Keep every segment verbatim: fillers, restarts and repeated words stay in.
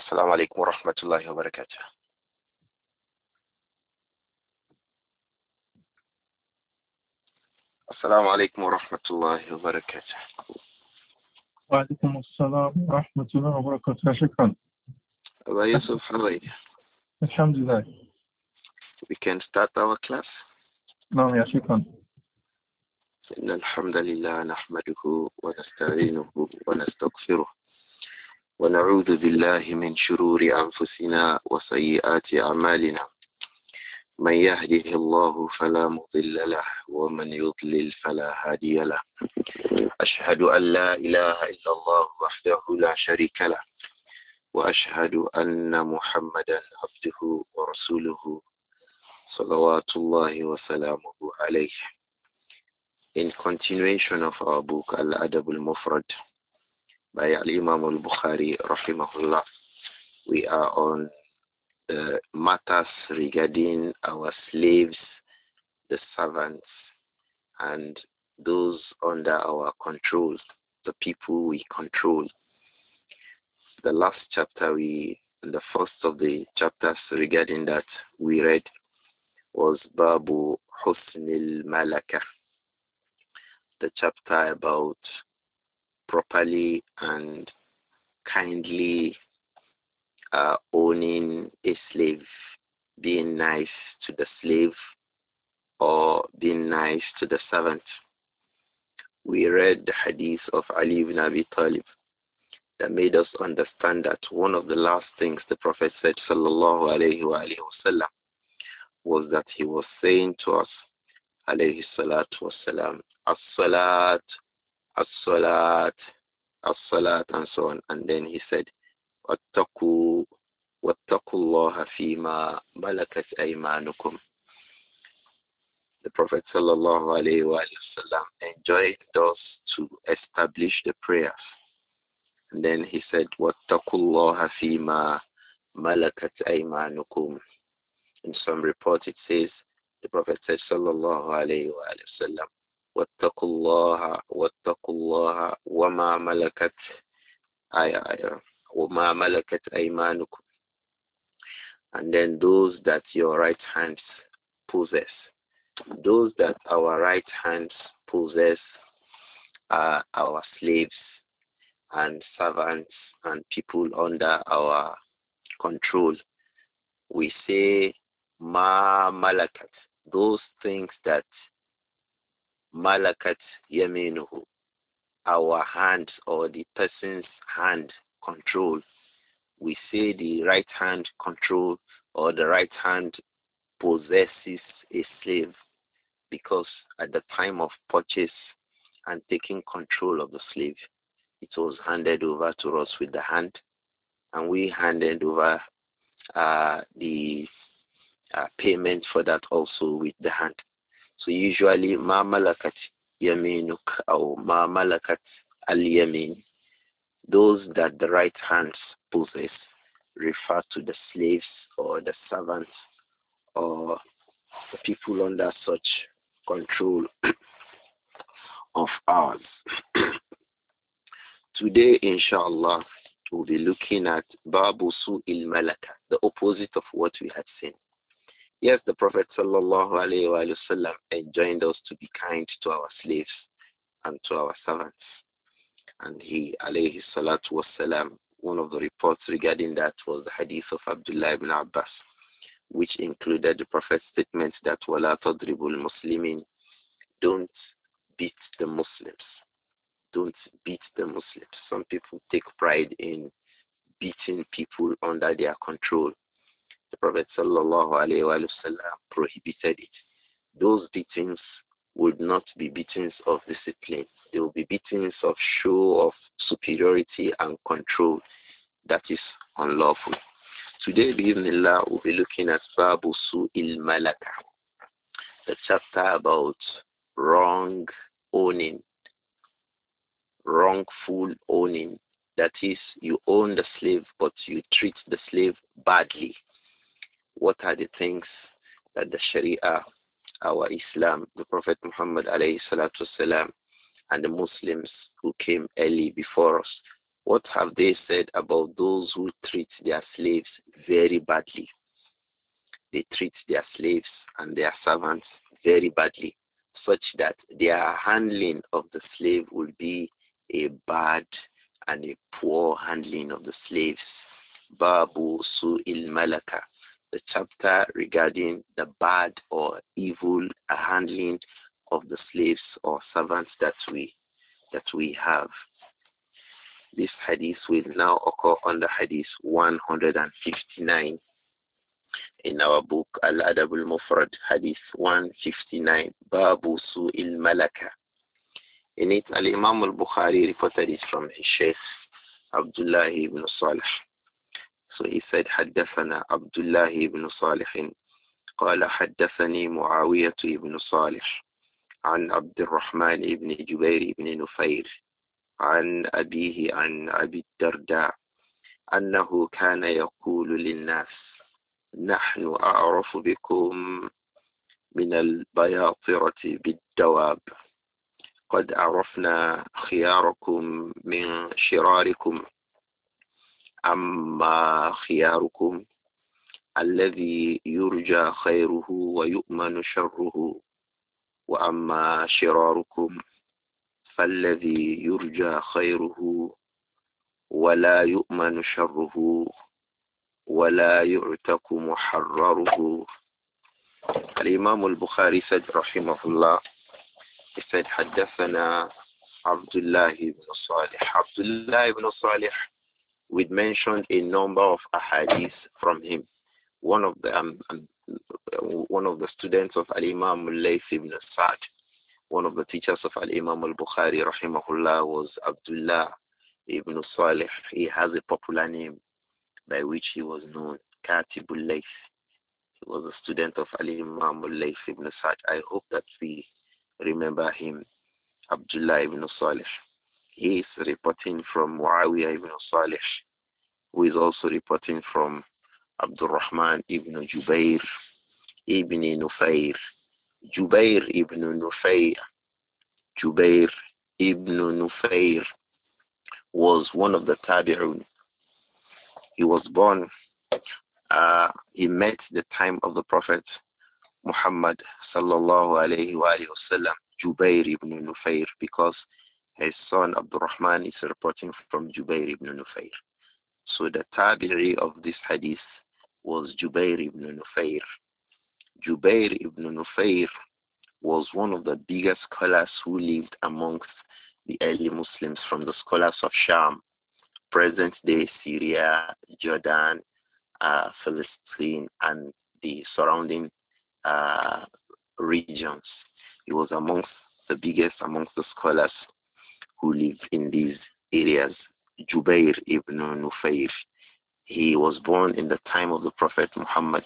السلام عليكم ورحمة الله وبركاته. السلام عليكم ورحمة الله وبركاته. وعليكم السلام ورحمة الله وبركاته. شكرا. Abba Yusuf, how are you? Alhamdulillah. We can start our class. نعم يا شكرا. إن الحمد لله نحمده ونستعينه ونستغفره ونعوذ بالله من شرور أنفسنا وسيئات أعمالنا. من يهده الله فلا مضل له ومن يضلل فلا هادي له. أشهد أن لا إله إلا الله وحده لا شريك له وأشهد أن محمدا عبده ورسوله صلوات الله وسلامه عليه. In continuation of our book Al-Adab al-Mufrad by Al-Imam al-Bukhari rahimahullah, we are on the matters regarding our slaves, the servants, and those under our control, the people we control. The last chapter, we, the first of the chapters regarding that we read was Babu Husnil Malaka, the chapter about properly and kindly uh, owning a slave, being nice to the slave or being nice to the servant. We read the hadith of Ali ibn Abi Talib that made us understand that one of the last things the Prophet said, sallallahu alayhi wa alayhi wa sallam, was that he was saying to us, alayhi salatu wasalam, as-salat, as-salat, as-salat, and so on. And then he said, وَاتَّقُوا وَاتَّقُوا اللَّهَ فِي مَا مَلَكَتْ أَيْمَانُكُمْ. The Prophet sallallahu alayhi wa sallam enjoined us to establish the prayers. And then he said, وَاتَّقُوا اللَّهَ فِي مَا مَلَكَتْ أَيْمَانُكُمْ. In some report it says, the Prophet said, sallallahu alayhi wa sallam, وَاتَّقُوا اللَّهَ وَاتَّقُوا اللَّهَ وَمَا مَلَكَتْ أَيْمَانُكُمْ وَمَا مَلَكَتْ أَيْمَانُكُمْ. And then those that your right hands possess. Those that our right hands possess are our slaves and servants and people under our control. We say ma malakat, those things that malakat yaminuhu, our hands or the person's hand control. We say the right hand control or the right hand possesses a slave, because at the time of purchase and taking control of the slave, it was handed over to us with the hand, and we handed over uh, the uh, payment for that also with the hand. So usually, ma malakat yaminuk or ma malakat al yamin, those that the right hands possess, refer to the slaves or the servants or the people under such control of ours. Today, inshallah, we'll be looking at Babu Su'il Malaka, the opposite of what we had seen. Yes, the Prophet sallallahu alayhi wa sallam enjoined us to be kind to our slaves and to our servants. And he, alayhi salatu wasalam, one of the reports regarding that was the hadith of Abdullah ibn Abbas, which included the Prophet's statement that وَلَا تَضْرِبُ الْمُسْلِمِينَ, don't beat the Muslims. Don't beat the Muslims. Some people take pride in beating people under their control. The Prophet sallallahu alayhi wa sallam prohibited it. Those beatings would not be beatings of discipline. They will be beatings of show of superiority and control that is unlawful. Today, bi'idhnillah, we'll be looking at Babu Su'il Malaka, the chapter about wrong owning, wrongful owning. That is, you own the slave, but you treat the slave badly. What are the things that the Sharia, our Islam, the Prophet Muhammad alayhi salatu wasalam, and the Muslims who came early before us, What have they said about those who treat their slaves very badly? They treat their slaves and their servants very badly, such that their handling of the slave will be a bad and a poor handling of the slaves. Babu Su'il Malaka, the chapter regarding the bad or evil handling of the slaves or servants that we that we have. This hadith will now occur under hadith one hundred fifty-nine in our book Al-Adab al-Mufrad, hadith one fifty-nine, Babu Su'il Malaka. In it, Al-Imam al-Bukhari reported it from his Shaykh Abdullah ibn Salih. So he said, حدثنا عبد الله بن صالح قال حدثني معاوية بن صالح عن عبد الرحمن بن جبير بن نفير عن أبيه عن أبي الدرداء أنه كان يقول للناس نحن أعرف بكم من البياطرة بالدواب قد عرفنا خياركم من شراركم أما خياركم الذي يرجى خيره ويؤمن شره وأما شراركم فالذي يرجى خيره ولا يؤمن شره ولا يعتق محرره. الإمام البخاري said رحمه الله, he said حدثنا عبد الله بن صالح. Abdullah ibn Salih, we mentioned a number of ahadith from him. One of the um, um, one of the students of Al-Imam al-Layth ibn Sa'd, one of the teachers of Al-Imam al-Bukhari rahimahullah, was Abdullah ibn Salih. He has a popular name by which he was known, Katibul Layth. He was a student of Al-Imam al-Layth ibn Sa'd. I hope that we remember him, Abdullah ibn Salih. He is reporting from Muawiyah ibn Salih, who is also reporting from Abdul Rahman ibn Jubair ibn Nufayr. Jubair ibn Nufayr. Jubair ibn Nufayr was one of the Tabi'un. He was born, uh, he met the time of the Prophet Muhammad sallallahu alayhi wa sallam, Jubair ibn Nufayr, because his son Abdul Rahman is reporting from Jubair ibn Nufayr. So the tabi'i of this hadith was Jubair ibn Nufayr. Jubair ibn Nufayr was one of the biggest scholars who lived amongst the early Muslims from the scholars of Sham, present-day Syria, Jordan, uh, Palestine, and the surrounding uh, regions. He was amongst the biggest amongst the scholars who lived in these areas. Jubair ibn Nufayr. He was born in the time of the Prophet Muhammad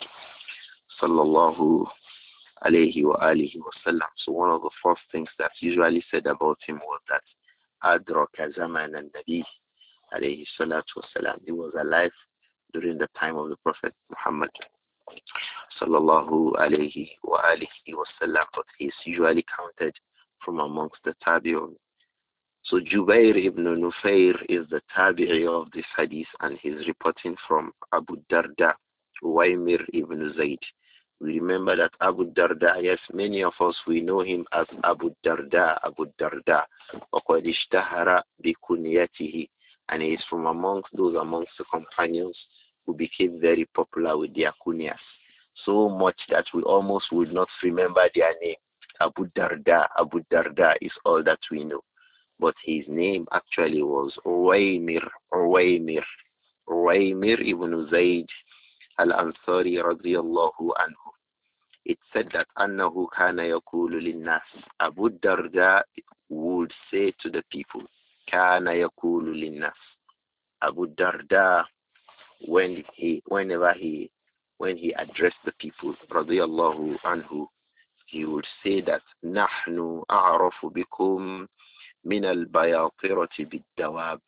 sallallahu alayhi wa alihi wa sallam. So one of the first things that's usually said about him was that adraka zaman al-nabi alayhi salatu wa salam. He was alive during the time of the Prophet Muhammad sallallahu alayhi wa alihi wa sallam, but he is usually counted from amongst the tabi'un. So Jubair ibn Nufayr is the tabi'i of this hadith, and he's reporting from Abu Darda, Uwaymir ibn Zayd. We remember that Abu Darda, yes, many of us, we know him as Abu Darda, Abu Darda, وَقَدْ اشْتَهَرَ بِكُنْيَتِهِ, and he is from amongst those amongst the companions who became very popular with their kunyas. So much that we almost would not remember their name. Abu Darda, Abu Darda is all that we know. But his name actually was Uwaymir, Uwaymir, Uwaymir ibn Zayd al-Ansari radiyallahu anhu. It said that أنه كان يقول للناس. Abu Darda would say to the people, كان يقول للناس. Abu Darda, when he, whenever he, when he addressed the people, radiyallahu anhu, he would say that نحن أعرف بكم من البياطرة بالدواب.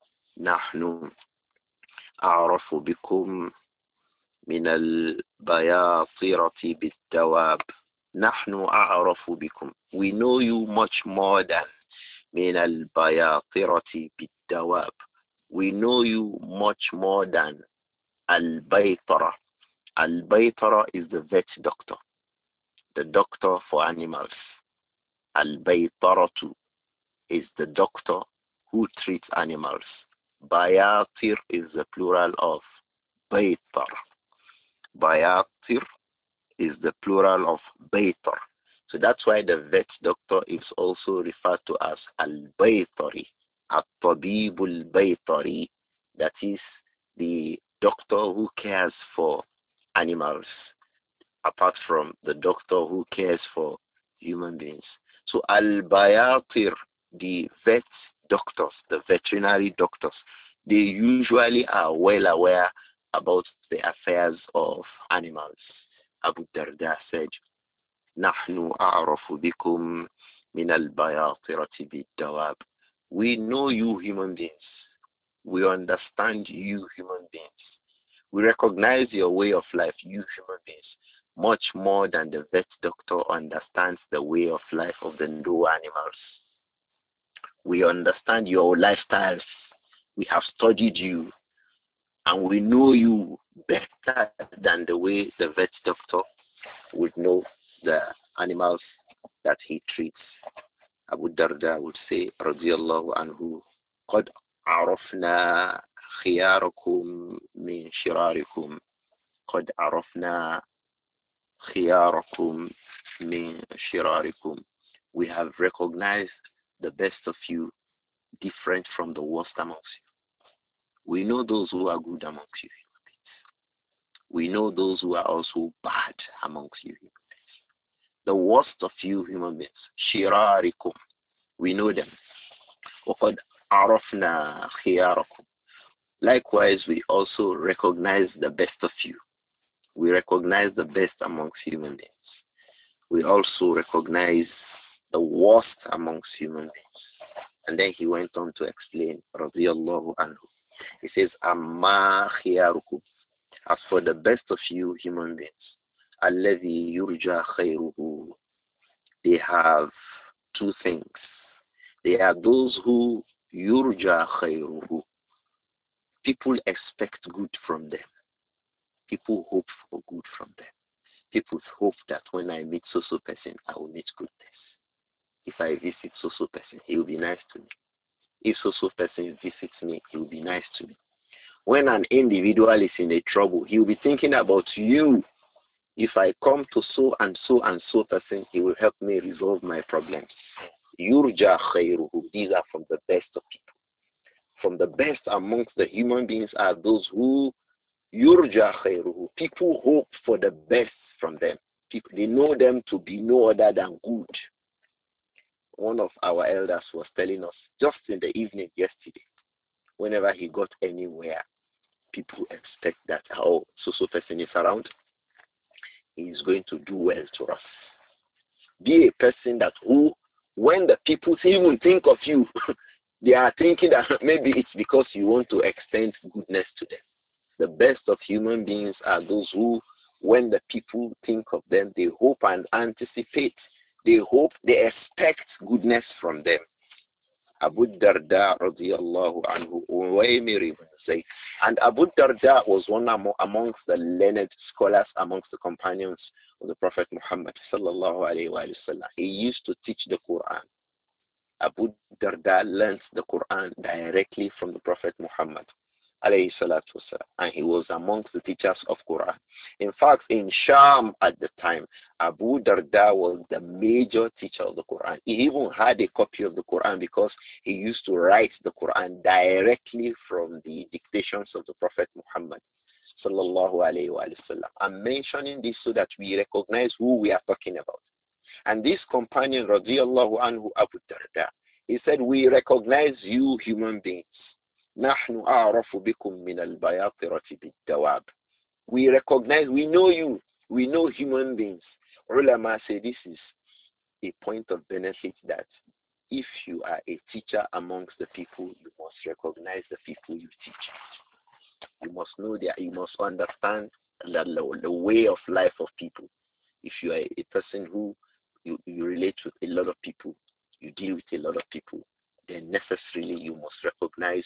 نحن أعرف بكم من البياطرة بالدواب. نحن أعرف بكم. We know you much more than من البياطرة بالدواب. We know you much more than Al-Baytara. Al-Baytara is the vet doctor, the doctor for animals. Al-Baytaratu is the doctor who treats animals. Bayatir is the plural of Baytar. Bayatir is the plural of Baytar. So that's why the vet doctor is also referred to as Al-Baytari. At-Tabibul Baytari. That is the doctor who cares for animals, apart from the doctor who cares for human beings. So Al-Bayatir, the vet doctors, the veterinary doctors, they usually are well aware about the affairs of animals. Abu Darda said, نحن أعرف بكم من البياطرة بالدواب. We know you human beings. We understand you human beings. We recognize your way of life, you human beings, much more than the vet doctor understands the way of life of the lower animals. We understand your lifestyles. We have studied you, and we know you better than the way the vet doctor would know the animals that he treats. Abu Darda would say, radiyallahu anhu, قد عرفنا خياركم من شراركم. قد عرفنا خياركم من شراركم. We have recognized the best of you different from the worst amongst you. We know those who are good amongst you. We know those who are also bad amongst you. The worst of you human beings, shirarikum, we know them. وَقَدْ عَرَفْنَا خِيَارَكُمْ. Likewise, we also recognize the best of you. We recognize the best amongst human beings. We also recognize the worst amongst human beings. And then he went on to explain, radiyallahu anhu. He says, Amma khiyarukum. As for the best of you human beings, alladhi yurja khayruhu. They have two things. They are those who yurja khayruhu. People expect good from them. People hope for good from them. People hope that when I meet so-so person, I will meet goodness. If I visit so-so person, he will be nice to me. If so-so person visits me, he will be nice to me. When an individual is in a trouble, he will be thinking about you. If I come to so and so and so person, he will help me resolve my problems. Yurja khayruhu. These are from the best of people. From the best amongst the human beings are those who yurja khayruhu. People hope for the best from them. People, they know them to be no other than good. One of our elders was telling us just in the evening yesterday, whenever he got anywhere, people expect that, oh, so-so person is around, he is going to do well to us. Be a person that who, when the people even think of you, they are thinking that maybe it's because you want to extend goodness to them. The best of human beings are those who, when the people think of them, they hope and anticipate. They hope, they expect goodness from them. Abu Darda radiyallahu anhu, Uwaymir ibn Zayd. And Abu Darda was one amongst the learned scholars amongst the companions of the Prophet Muhammad sallallahu alayhi wa sallam. He used to teach the Quran. Abu Darda learned the Quran directly from the Prophet Muhammad alayhi salatu wasalam. And he was amongst the teachers of Quran. In fact, in Sham at the time, Abu Darda was the major teacher of the Quran. He even had a copy of the Quran because he used to write the Quran directly from the dictations of the Prophet Muhammad sallallahu alayhi wa sallam. I'm mentioning this so that we recognize who we are talking about. And this companion, radiyallahu anhu, Abu Darda, he said, we recognize you human beings. نحن أعرف بكم من البياطرة بالدواب. We recognize, we know you, we know human beings. Ulama say this is a point of benefit that if you are a teacher amongst the people, you must recognize the people you teach. You must know that, you must understand the, the way of life of people. If you are a person who you, you relate with a lot of people, you deal with a lot of people, then necessarily you must recognize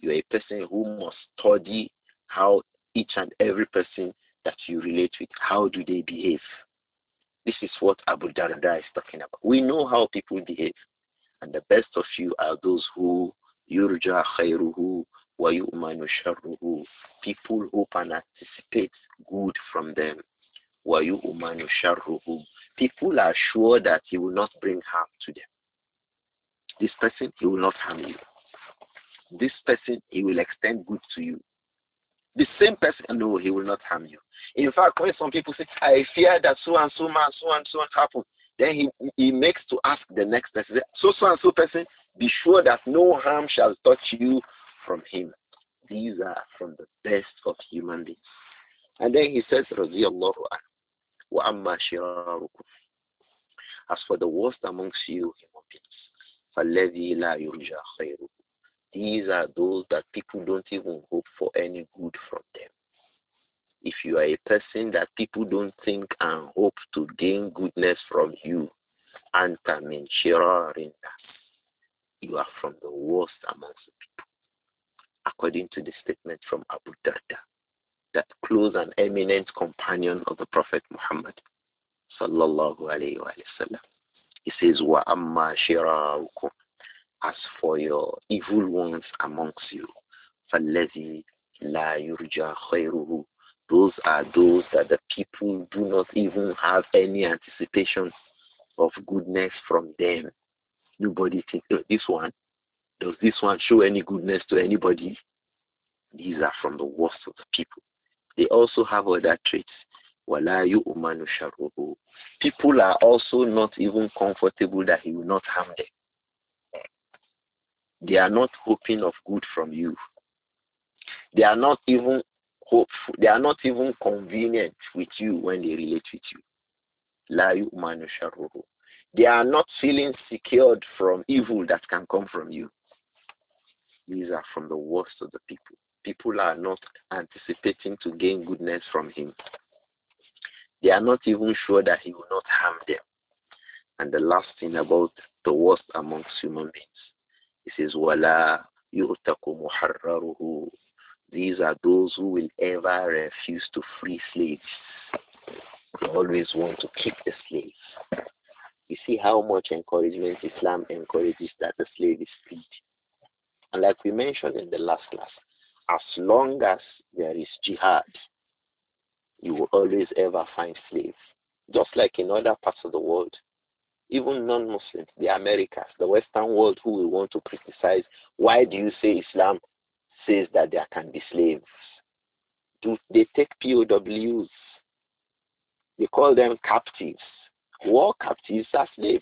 You are a person who must study how each and every person that you relate with, how do they behave. This is what Abu Darda is talking about. We know how people behave. And the best of you are those who yurja khairuhu wa yu'manu sharruhu. People hope and anticipate good from them. Wa yu'manu sharruhu. People are sure that he will not bring harm to them. This person, he will not harm you. This person, he will extend good to you. The same person, no, he will not harm you. In fact, when some people say, I fear that so and so man, so and so happened, then he, he makes to ask the next person, so so and so person, be sure that no harm shall touch you from him. These are from the best of human beings. And then he says, Radiyallahu anhu, wa amma shirarukum. As for the worst amongst you, human beings, فَالَّذِي لَا يُرْجَى خَيْرُهُ. These are those that people don't even hope for any good from them. If you are a person that people don't think and hope to gain goodness from you, anta min shirarin nas, you are from the worst amongst the people. According to the statement from Abu Darda, that close and eminent companion of the Prophet Muhammad, sallallahu alayhi wa sallam. He says, wa amma shirarukum. As for your evil ones amongst you, فَالَّذِي لَا يُرْجَى خَيْرُهُ. Those are those that the people do not even have any anticipation of goodness from them. Nobody thinks, oh, this one, does this one show any goodness to anybody? These are from the worst of the people. They also have other traits. وَلَا يُؤْمَنُ شَرُّهُ. People are also not even comfortable that he will not harm them. They are not hoping of good from you. They are not even hopeful. They are not even convenient with you when they relate with you. La yu'manu sharruhu. They are not feeling secured from evil that can come from you. These are from the worst of the people. People are not anticipating to gain goodness from him. They are not even sure that he will not harm them. And the last thing about the worst amongst human beings, it says, وَلَا يُؤْتَقُ مُحَرَّرُهُ. These are those who will ever refuse to free slaves. They always want to keep the slaves. You see how much encouragement Islam encourages that the slave is freed. And like we mentioned in the last class, as long as there is jihad, you will always ever find slaves. Just like in other parts of the world, even non-Muslims, the Americas, the Western world, who will want to criticize, why do you say Islam says that there can be slaves? Do they take P O Ws? They call them captives. War captives are slaves.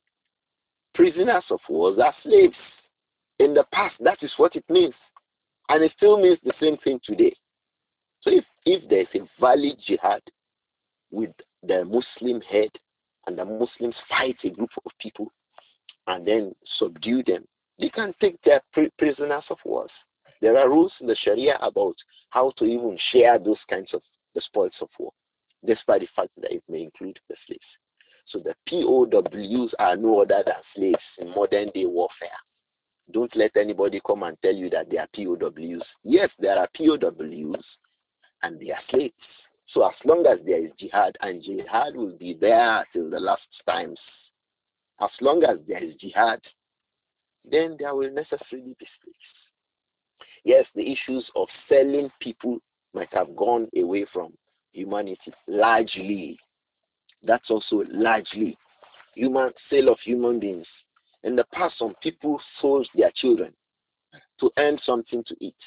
Prisoners of war are slaves. In the past, that is what it means. And it still means the same thing today. So if, if there is a valid jihad with the Muslim head, and the Muslims fight a group of people and then subdue them, they can take their prisoners of war. There are rules in the Sharia about how to even share those kinds of the spoils of war, despite the fact that it may include the slaves. So the P O Ws are no other than slaves in modern day warfare. Don't let anybody come and tell you that they are P O Ws. Yes, there are P O Ws and they are slaves. So as long as there is jihad, and jihad will be there till the last times, as long as there is jihad, then there will necessarily be slaves. Yes, the issues of selling people might have gone away from humanity largely. That's also largely human sale of human beings. In the past, some people sold their children to earn something to eat.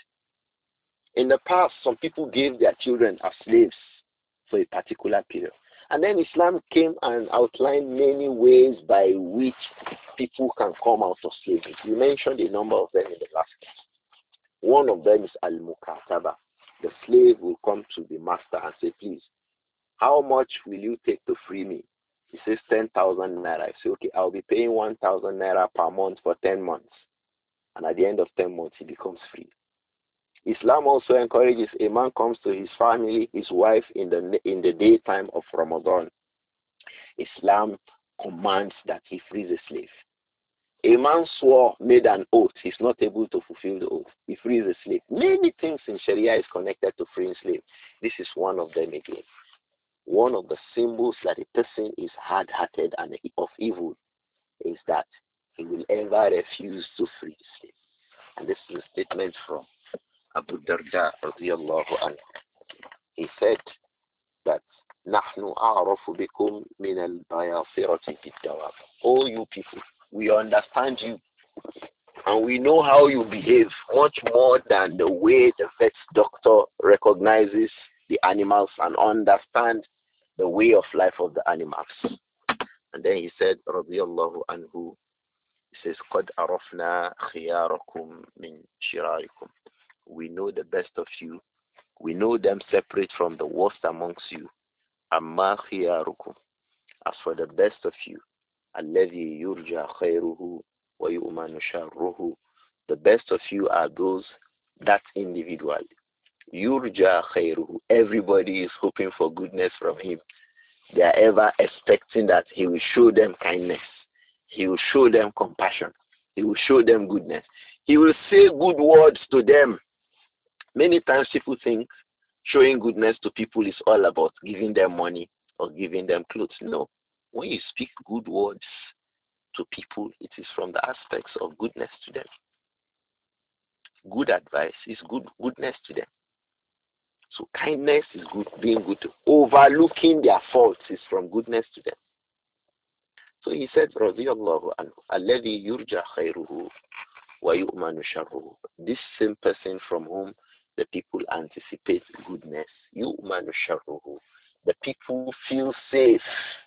In the past, some people gave their children as slaves for a particular period. And then Islam came and outlined many ways by which people can come out of slavery. You mentioned a number of them in the last class. One of them is al-mukataba. The slave will come to the master and say, please, how much will you take to free me? He says ten thousand naira. I say, okay, I'll be paying one thousand naira per month for ten months. And at the end of ten months, he becomes free. Islam also encourages a man comes to his family, his wife in the in the daytime of Ramadan. Islam commands that he frees a slave. A man swore, made an oath. He's not able to fulfill the oath. He frees a slave. Many things in Sharia is connected to freeing slave. This is one of them again. One of the symbols that a person is hard-hearted and of evil is that he will ever refuse to free the slave. And this is a statement from Abu Darda radiyallahu anhu. He said that نحن أعرف بكم من البياصرة في الدواب. Oh, you people, we understand you and we know how you behave much more than the way the vet doctor recognizes the animals and understands the way of life of the animals. And then he said, radiyallahu anhu, he says, قَدْ عَرَفْنَا خِيَارَكُمْ مِنْ شِرَارِكُمْ. We know the best of you. We know them separate from the worst amongst you. أَمَّا خِيَارُكُمْ. As for the best of you, الَّذِي يُرْجَى خَيْرُهُ وَيُؤْمَنُ شَرُّهُ. The best of you are those, that individual. Yurja khairuhu. Everybody is hoping for goodness from him. They are ever expecting that he will show them kindness. He will show them compassion. He will show them goodness. He will say good words to them. Many times people think showing goodness to people is all about giving them money or giving them clothes. No. When you speak good words to people, it is from the aspects of goodness to them. Good advice is good goodness to them. So kindness is good, being good. Overlooking their faults is from goodness to them. So he said, radiyallahu anhu, alladhi yurja khayruhu wa yu'manu sharruhu. This same person from whom the people anticipate goodness, yu'manu sharruhu. The people feel safe.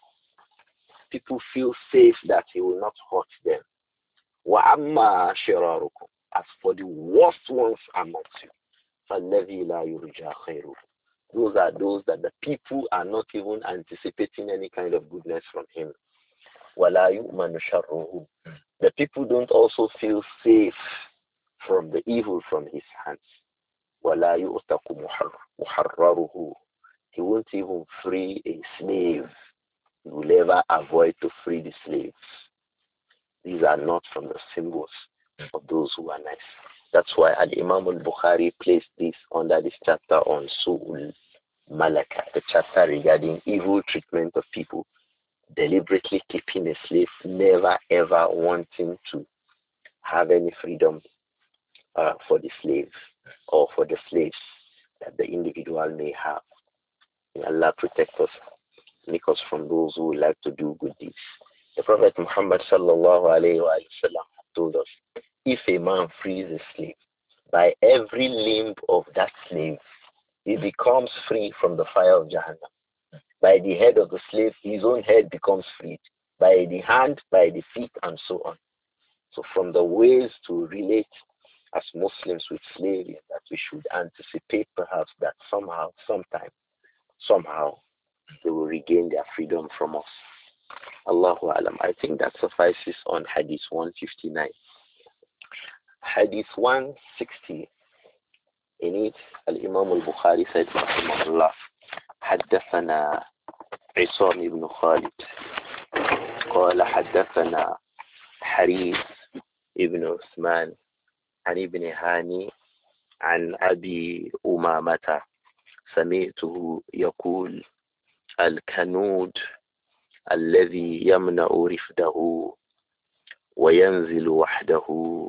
People feel safe that he will not hurt them. Wa amma shirarukum. As for the worst ones amongst you, فَالَّذِي لَا يُرْجَى خَيْرُهُ. Those are those that the people are not even anticipating any kind of goodness from him. وَلَا يُؤْمَنُ شَرُّهُ. The people don't also feel safe from the evil from his hands. وَلَا يُؤْتَقُ مُحَرَّرُهُ. He won't even free a slave. He will ever avoid to free the slaves. These are not from the symbols of those who are nice. That's why Al-Imam al-Bukhari placed this under this chapter on Su'ul Malaka, the chapter regarding evil treatment of people, deliberately keeping a slave, never ever wanting to have any freedom uh, for the slave or for the slaves that the individual may have. May Allah protect us, make us from those who like to do good deeds. The Prophet Muhammad sallallahu alayhi wa sallam told us, if a man frees a slave, by every limb of that slave, he becomes free from the fire of Jahannam. By the head of the slave, his own head becomes freed. By the hand, by the feet, and so on. So from the ways to relate as Muslims with slaves, that we should anticipate perhaps that somehow, sometime, somehow, they will regain their freedom from us. Allahu Alam. I think that suffices on Hadith one fifty-nine. Hadith one sixty. In it, Al-Imam al-Bukhari said, Rahimahullah, حدثنا عصام بن خالد قال حدثنا حريث ابن عثمان عن ابن هاني عن أبي أمامة سمعته يقول الكنود الذي يمنع رفده وينزل وحده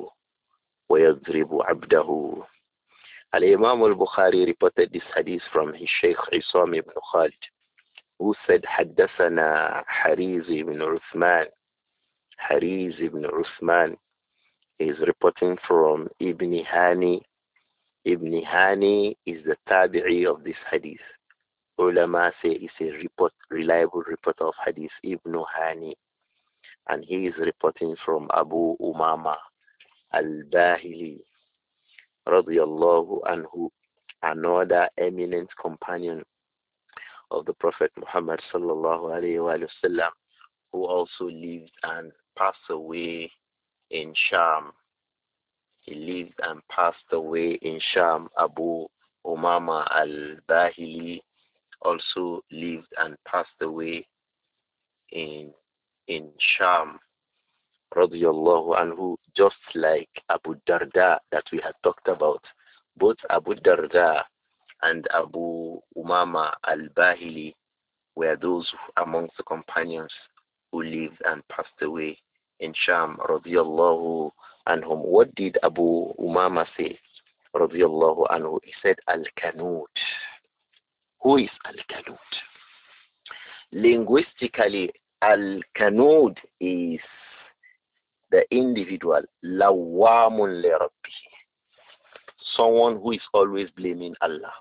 ويضرب عبده. Al-Imam al-Bukhari reported this hadith from his Shaykh Isam ibn Khalid, who said, حدثنا حريز ibn Uthman. Hariz ibn Uthman is reporting from Ibn Hani. Ibn Hani is the tabi'i of this hadith. Ulama say it's a report, reliable reporter of hadith, Ibn Hani. And he is reporting from Abu Umama al-Bahili, radiyallahu anhu, another eminent companion of the Prophet Muhammad sallallahu alayhi wa sallam, who also lived and passed away in Sham. He lived and passed away in Sham. Abu Umama al-Bahili also lived and passed away in in Sham. radiyallahu anhu, just like Abu Darda that we had talked about. Both Abu Darda and Abu Umama al-Bahili were those amongst the companions who lived and passed away in Sham, radiyallahu anhum. What did Abu Umama say, radiyallahu anhu? He said, Al-Kanud. Who is Al-Kanud? Linguistically, Al-Kanud is the individual, lawamun li rabbih, someone who is always blaming Allah.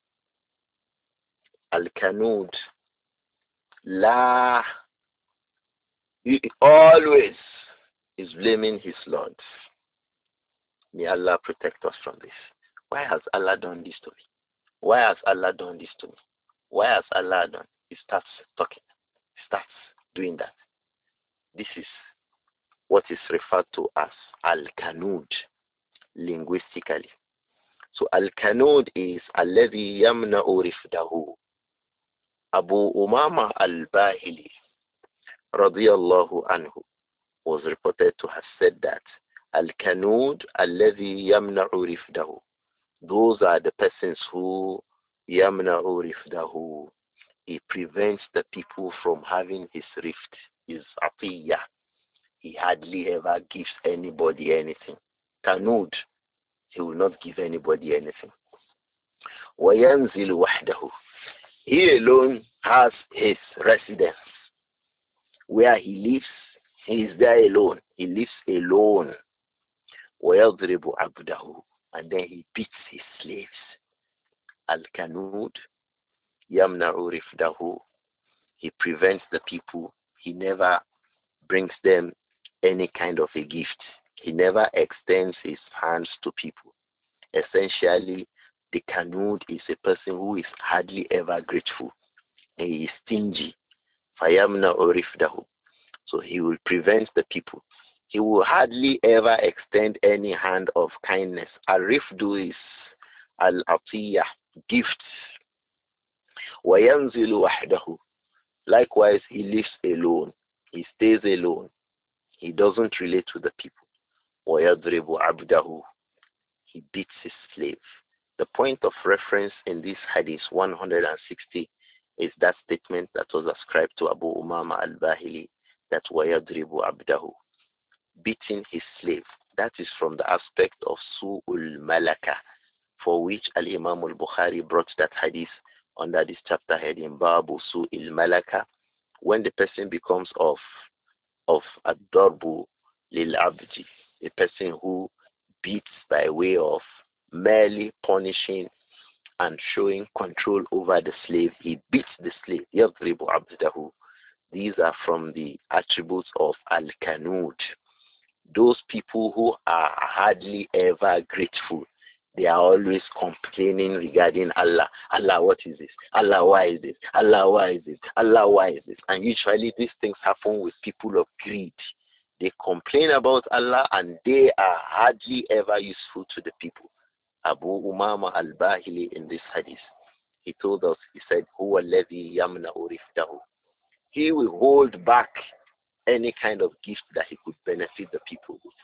Al-Kanud, la, he always is blaming his Lord. May Allah protect us from this. Why has Allah done this to me? Why has Allah done this to me? Why has Allah done? He starts talking. He starts doing that. This is what is referred to as Al-Kanud linguistically. So Al-Kanud is alladhi yamna'u rifdahu. Abu Umama al-Bahili radiyallahu anhu was reported to have said that Al-Kanud alladhi yamna'u rifdahu. Those are the persons who yamna'u rifdahu. He prevents the people from having his rift, his atiyah. He hardly ever gives anybody anything. Kanud, he will not give anybody anything. وَيَنْزِلُ وَحْدَهُ. He alone has his residence. Where he lives, he is there alone. He lives alone. وَيَضْرِبُ عَبْدَهُ. And then he beats his slaves. Al-Kanud, يَمْنَعُ رِفْدَهُ. He prevents the people. He never brings them any kind of a gift. He never extends his hands to people. Essentially, the Kanud is a person who is hardly ever grateful. He is stingy. فَيَمْنَعُ رِفْدَهُ. So he will prevent the people. He will hardly ever extend any hand of kindness. Al-Rifdu is al-Atiyah, gifts. وَيَنْزِلُ وَحْدَهُ. Likewise, he lives alone. He stays alone. He doesn't relate to the people. وَيَضْرِبُ عَبْدَهُ. He beats his slave. The point of reference in this hadith one hundred sixty is that statement that was ascribed to Abu Umama al-Bahili, that وَيَضْرِبُ عَبْدَهُ, beating his slave. That is from the aspect of Su'ul Malaka, for which Al-Imam al-Bukhari brought that hadith under this chapter heading Babu Su'il Malaka, when the person becomes of of ad-darbu lil-abdi, a person who beats by way of merely punishing and showing control over the slave. He beats the slave. يَضْرِبُ عَبْدَهُ. These are from the attributes of Al-Kanud. Those people who are hardly ever grateful. They are always complaining regarding Allah. Allah, what is this? Allah, why is this? Allah, why is this? Allah, why is this? And usually these things happen with people of greed. They complain about Allah and they are hardly ever useful to the people. Abu Umama al-Bahili in this hadith, he told us, he said, هُوَ الَّذِي يَمْنَعُ رِفْدَهُ. He will hold back any kind of gift that he could benefit the people with.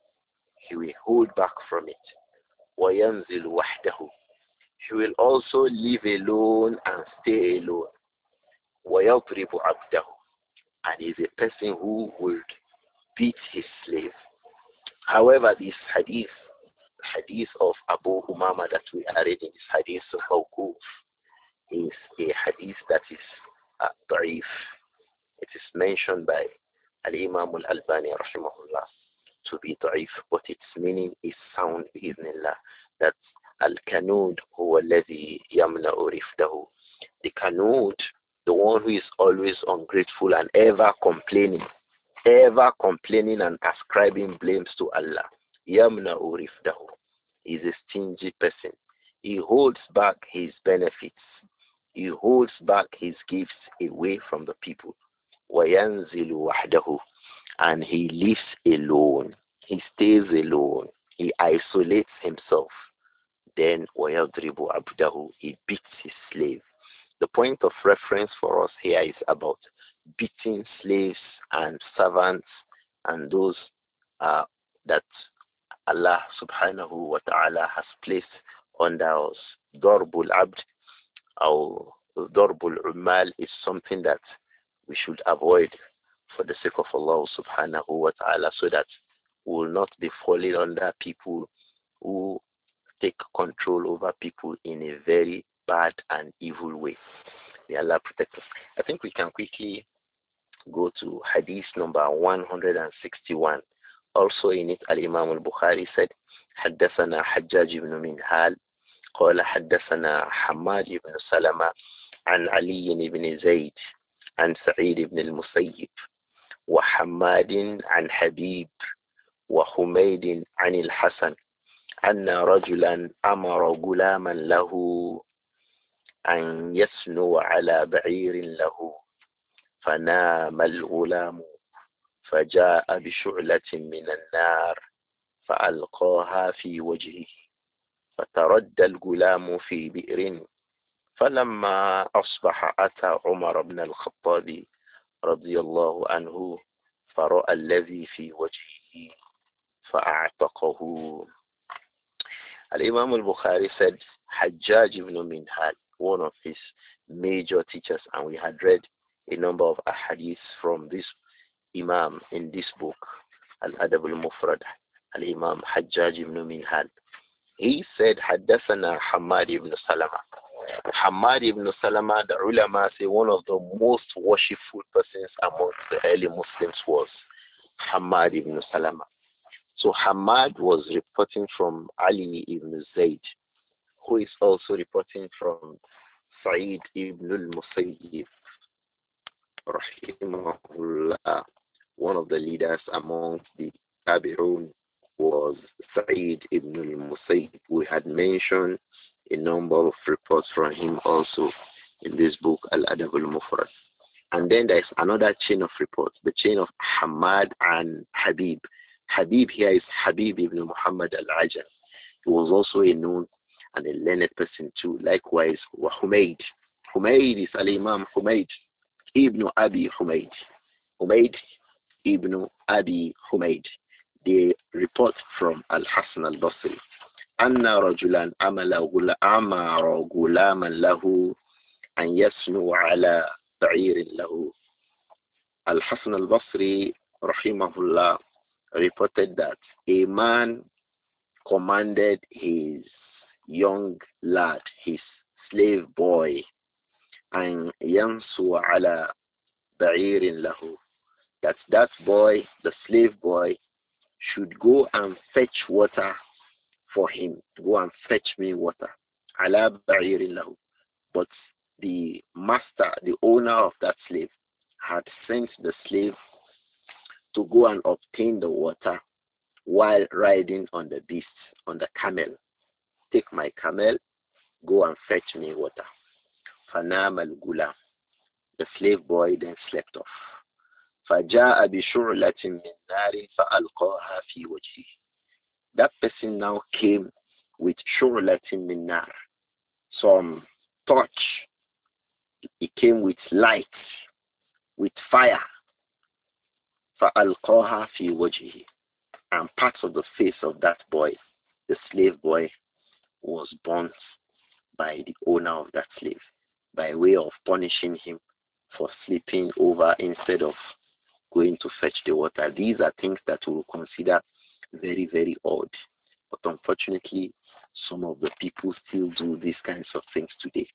He will hold back from it. وَيَنْزِلُ وَحْدَهُ. He will also live alone and stay alone. وَيَضْرِبُ عَبْدَهُ. And he is a person who would beat his slave. However, this hadith, the hadith of Abu Umama that we are reading, this hadith of Mawquf, is a hadith that is uh, da'if. It is mentioned by Al-Imam al-Albani rahimahullah to be da'if, but its meaning is sound bi'idhnillah. That Al-Kanud huwa alladhi yamna'u rifdahu. The Kanud, the one who is always ungrateful and ever complaining, ever complaining and ascribing blames to Allah. Yamna'u rifdahu. He is a stingy person. He holds back his benefits. He holds back his gifts away from the people. وَيَنْزِلُ وَحْدَهُ. And he lives alone. He stays alone. He isolates himself. Then وَيَضْرِبُ عَبْدَهُ. He beats his slave. The point of reference for us here is about beating slaves and servants and those uh, that Allah subhanahu wa ta'ala has placed under us. Darbul abd or darbul ummal is something that we should avoid for the sake of Allah subhanahu wa ta'ala, so that we will not be falling under people who take control over people in a very bad and evil way. May Allah protect us. I think we can quickly go to hadith number one hundred sixty-one. Also in it, Al-Imam al-Bukhari said, حدثنا حجاج بن منهال قال حدثنا حماد بن سلمة عن علي بن زيد عن سعيد بن المسيب وحماد عن حبيب وحميد عن الحسن أن رجلا أمر غلاما له أن يسنو على بعير له فنام الغلام فجاء بشعلة من النار فألقاها في وجهه فتردى الغلام في بئر فلما أصبح أتى عمر بن الخطاب رضي الله عنه فرأى الذي في وجهه فأعتقه. Al-Imam al-Bukhari said Hajjaj ibn Minhal, one of his major teachers, and we had read a number of ahadith from this Imam in this book, Al-Adab al-Mufrad, Al-Imam Hajjaj ibn Minhal. He said, Haddathana Hamad ibn Salama. Hamad ibn Salama, the ulama say one of the most worshipful persons amongst the early Muslims was Hamad ibn Salama. So Hamad was reporting from Ali ibn Zayd, who is also reporting from Sa'id ibn al-Musayyib, rahimahullah. One of the leaders amongst the Tabi'un was Sa'id ibn al-Musayyib. We had mentioned a number of reports from him also in this book, Al-Adab al-Mufrad. And then there's another chain of reports, the chain of Hamad and Habib. Habib here is Habib ibn Muhammad al-Ajam. He was also a known and a learned person too. Likewise, wa Humayd. Humayd is al-Imam Humayd ibn Abi Humayd. Humayd ibn Abi Humayd. They report from Al-Hasan al-Basri. Anna rajulan amala amara gulaman lahu an yasnu ala ba'irin lahu. Al-Hasan al-Basri, rahimahullah, reported that a man commanded his young lad, his slave boy, and yansu ala ba'irin lahu, that that boy, the slave boy, should go and fetch water for him. Go and fetch me water. Ala ba'irin lahu. But the master, the owner of that slave, had sent the slave to go and obtain the water while riding on the beast, on the camel. Take my camel, go and fetch me water. Fanam al-Gulam. The slave boy then slept off. فَجَاءَ بِشُعْلَةٍ مِّن نَارٍ فَأَلْقَاهَا فِي وَجْهِهِ. That person now came with شُعْلَةٍ مِّن نَارٍ, some torch. He came with light, with fire. فَأَلْقَاهَا فِي وَجْهِهِ. And parts of the face of that boy, the slave boy, was burnt by the owner of that slave, by way of punishing him for sleeping over instead of going to fetch the water. These are things that we will consider very, very odd. But unfortunately, some of the people still do these kinds of things today.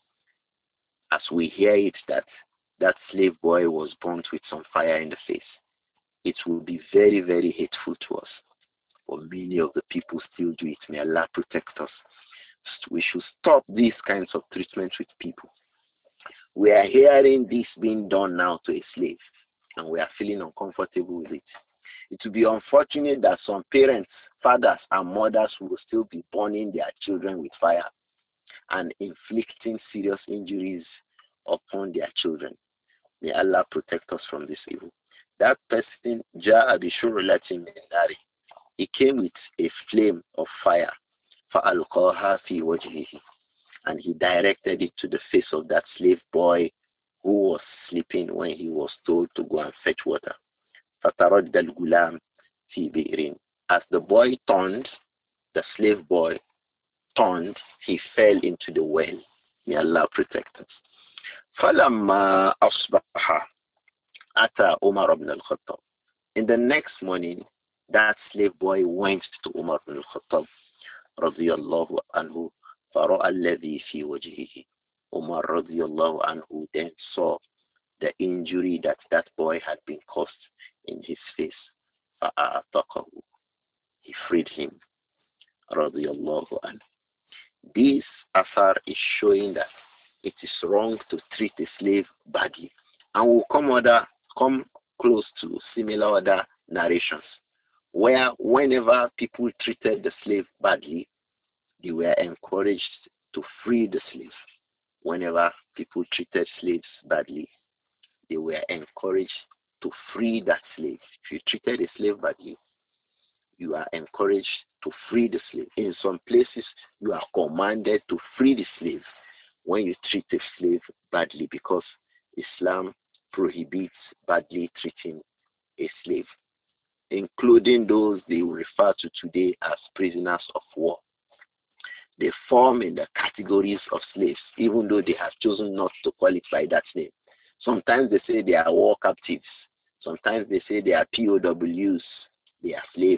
As we hear it that that slave boy was burnt with some fire in the face, it will be very, very hateful to us. But many of the people still do it. May Allah protect us. We should stop these kinds of treatments with people. We are hearing this being done now to a slave, and we are feeling uncomfortable with it. It will be unfortunate that some parents, fathers, and mothers will still be burning their children with fire and inflicting serious injuries upon their children. May Allah protect us from this evil. That person, Ja'a bi shurlatin min nari, he came with a flame of fire, فَأَلْقَاهَا فِي وَجْهِهِ, and he directed it to the face of that slave boy who was sleeping when he was told to go and fetch water. فَتَرَدَّ الْغُلَامِ فِي بِئْرٍ. As the boy turned, the slave boy turned, he fell into the well. May Allah protect us. فَلَمَّا أَصْبَحَ أَتَى عُمَرَ بْنَ الْخَطَّابِ. In the next morning, that slave boy went to Umar ibn al-Khattab radiyallahu anhu فَرَأَى الَّذِي فِي وَجْهِهِ. Umar radiyallahu anhu then saw the injury that that boy had been caused in his face. فَأَعْتَقَهُ. He freed him radiyallahu anhu. This affair is showing that it is wrong to treat a slave badly. And we'll come, other, come close to similar other narrations where whenever people treated the slave badly, they were encouraged to free the slave. Whenever people treated slaves badly, they were encouraged to free that slave. If you treated a slave badly, you are encouraged to free the slave. In some places, you are commanded to free the slave when you treat a slave badly, because Islam prohibits badly treating a slave, including those they will refer to today as prisoners of war. They form in the categories of slaves, even though they have chosen not to qualify that name. Sometimes they say they are war captives. Sometimes they say they are P O Ws. They are slaves.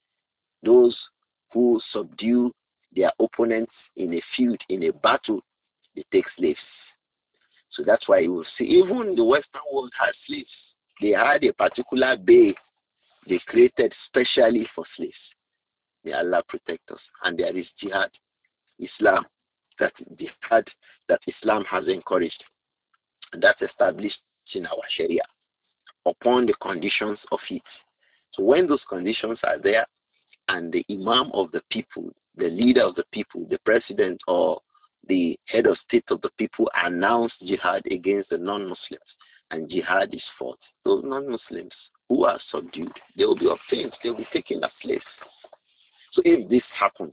Those who subdue their opponents in a feud, in a battle, they take slaves. So that's why you will see even the Western world has slaves. They had a particular bay they created specially for slaves. May Allah protect us. And there is jihad, Islam, that jihad that Islam has encouraged. And that's established in our Sharia upon the conditions of it. So when those conditions are there and the Imam of the people, the leader of the people, the president or the head of state of the people announce jihad against the non-Muslims and jihad is fought, those non-Muslims who are subdued, they will be obtained, they will be taken as slaves. So if this happens,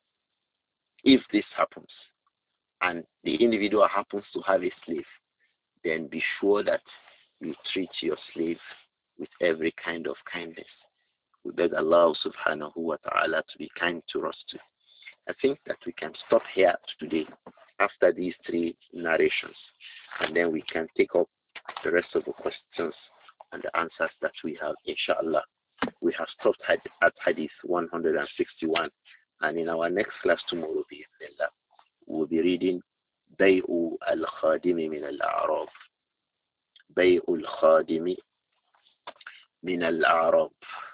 if this happens, and the individual happens to have a slave, then be sure that you treat your slave with every kind of kindness. We beg Allah subhanahu wa ta'ala to be kind to us too. I think that we can stop here today after these three narrations, and then we can take up the rest of the questions and the answers that we have, inshallah. We have stopped at hadith one hundred sixty-one, and in our next class tomorrow, we'll be reading Bay'u al-Khadimi min al-A'rab. Bay'u al-Khadimi min al-A'rab.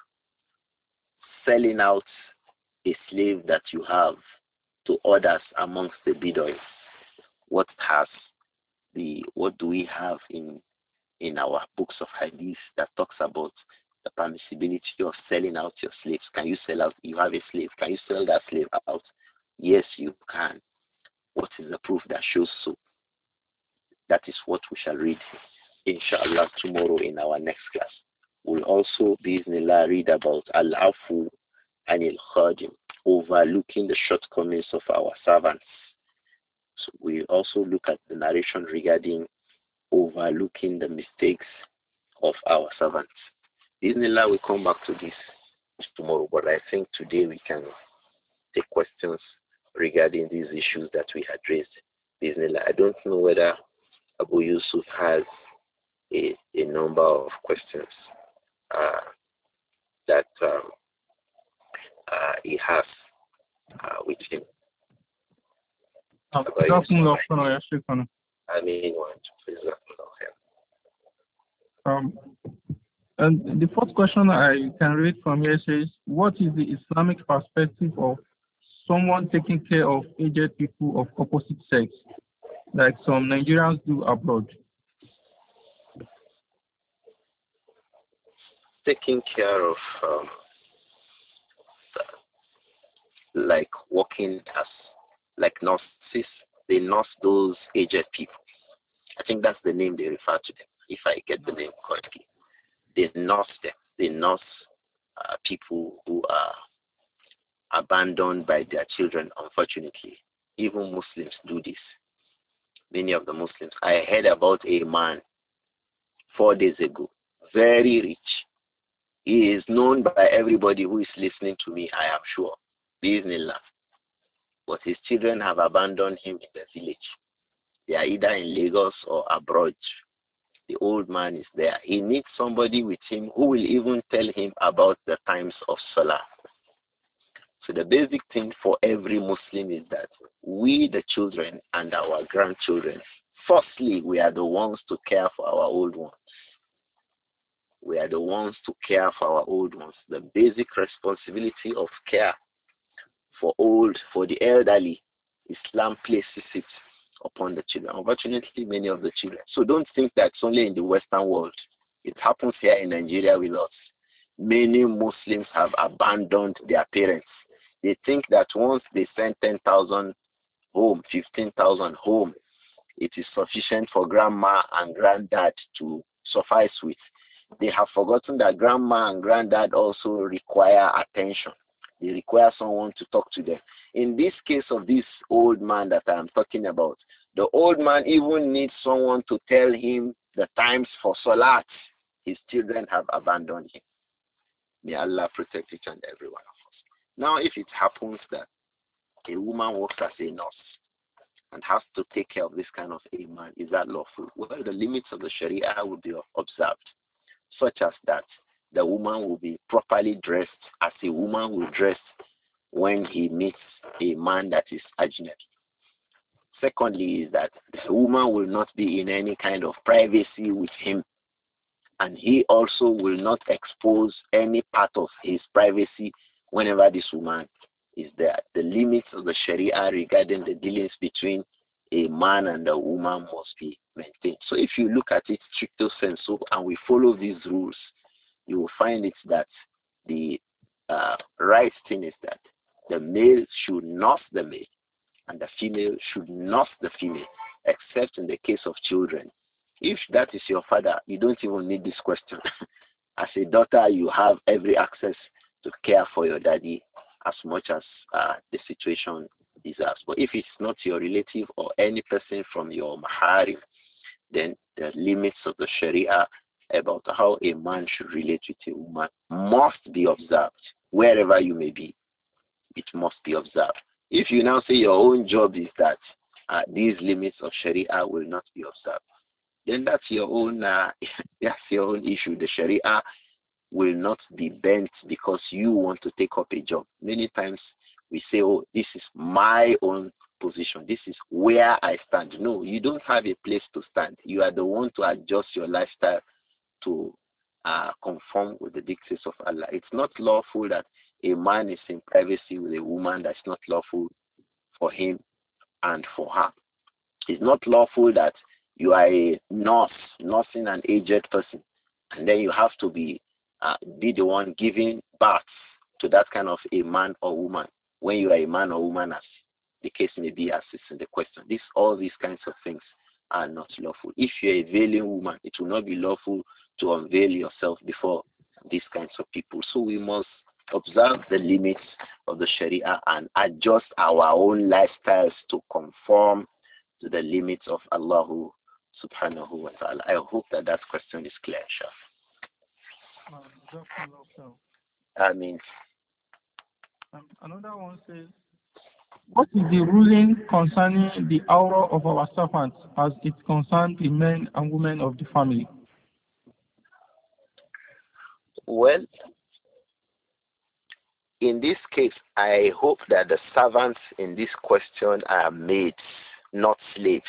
Selling out a slave that you have to others amongst the Bedouins. What has the what do we have in in our books of hadith that talks about the permissibility of selling out your slaves? Can you sell out? You have a slave. Can you sell that slave out? Yes, you can. What is the proof that shows so? That is what we shall read, inshallah, tomorrow in our next class. We'll also, bismillah, read about al-afu anil khadim, overlooking the shortcomings of our servants. So we also look at the narration regarding overlooking the mistakes of our servants. Bismillah, we come back to this tomorrow, but I think today we can take questions regarding these issues that we had raised. Bismillah, I don't know whether Abu Yusuf has a, a number of questions uh, that um, uh, he has uh, with him. Um, I mean, um, and the first question I can read from here says, what is the Islamic perspective of someone taking care of aged people of opposite sex, like some Nigerians do abroad? Taking care of, um, like working as, like nurses, they nurse those aged people. I think that's the name they refer to them, if I get the name correctly. They nurse them. They nurse uh, people who are abandoned by their children, unfortunately. Even Muslims do this. Many of the Muslims. I heard about a man four days ago, very rich, He is known by everybody who is listening to me, I am sure. Bismillah. But his children have abandoned him in the village. They are either in Lagos or abroad. The old man is there. He needs somebody with him who will even tell him about the times of Salah. So the basic thing for every Muslim is that we, the children and our grandchildren, firstly, we are the ones to care for our old ones. We are the ones to care for our old ones. The basic responsibility of care for old, for the elderly, Islam places it upon the children. Unfortunately, many of the children. So don't think that it's only in the Western world. It happens here in Nigeria with us. Many Muslims have abandoned their parents. They think that once they send ten thousand home, fifteen thousand home, it is sufficient for grandma and granddad to suffice with. They have forgotten that grandma and granddad also require attention. They require someone to talk to them. In this case of this old man that I'm talking about, the old man even needs someone to tell him the times for Salat. His children have abandoned him. May Allah protect each and every one of us. Now, if it happens that a woman works as a nurse and has to take care of this kind of a man, is that lawful? Well, the limits of the Sharia will be observed, such as that the woman will be properly dressed as a woman will dress when he meets a man that is ajnabi. Secondly is that the woman will not be in any kind of privacy with him, and he also will not expose any part of his privacy whenever this woman is there. The limits of the Sharia regarding the dealings between a man and a woman must be maintained. So if you look at it stricto sensu and we follow these rules, you will find it that the uh, right thing is that the male should nurse the male and the female should nurse the female, except in the case of children. If that is your father, you don't even need this question. As a daughter, you have every access to care for your daddy as much as uh, the situation deserves. But if it's not your relative or any person from your maharim, then the limits of the Sharia about how a man should relate with a woman must be observed. Wherever you may be, it must be observed. If you now say your own job is that uh, these limits of Sharia will not be observed, then that's your own uh, that's your own issue. The Sharia will not be bent because you want to take up a job. Many times we say, oh, this is my own position. This is where I stand. No, you don't have a place to stand. You are the one to adjust your lifestyle to uh, conform with the dictates of Allah. It's not lawful that a man is in privacy with a woman. That's not lawful for him and for her. It's not lawful that you are a nurse, nursing an aged person, and then you have to be uh, be the one giving birth to that kind of a man or woman when you are a man or woman, as the case may be, as is in the question. This, all these kinds of things are not lawful. If you're a veiling woman, it will not be lawful to unveil yourself before these kinds of people. So we must observe the limits of the Sharia and adjust our own lifestyles to conform to the limits of Allah subhanahu wa ta'ala. I hope that that question is clear, Shah. Um, I mean, um, another one says, what is the ruling concerning the aura of our servants as it concerns the men and women of the family? Well, in this case, I hope that the servants in this question are maids, not slaves.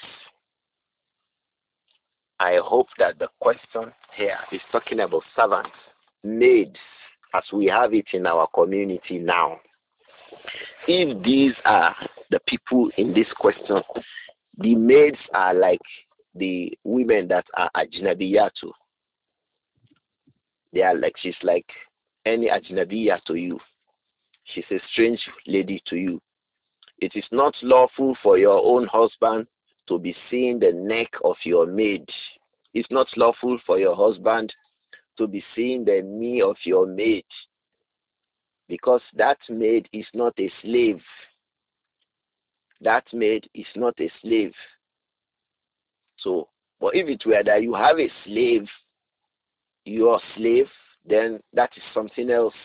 I hope that the question here is talking about servants, maids, as we have it in our community now. If these are the people in this question, the maids are like the women that are ajnabiyatu. They are like, she's like any ajnabiya to you. She's a strange lady to you. It is not lawful for your own husband to be seeing the neck of your maid. It's not lawful for your husband to be seeing the knee of your maid, because that maid is not a slave. That maid is not a slave. So, but if it were that you have a slave, your slave, then that is something else.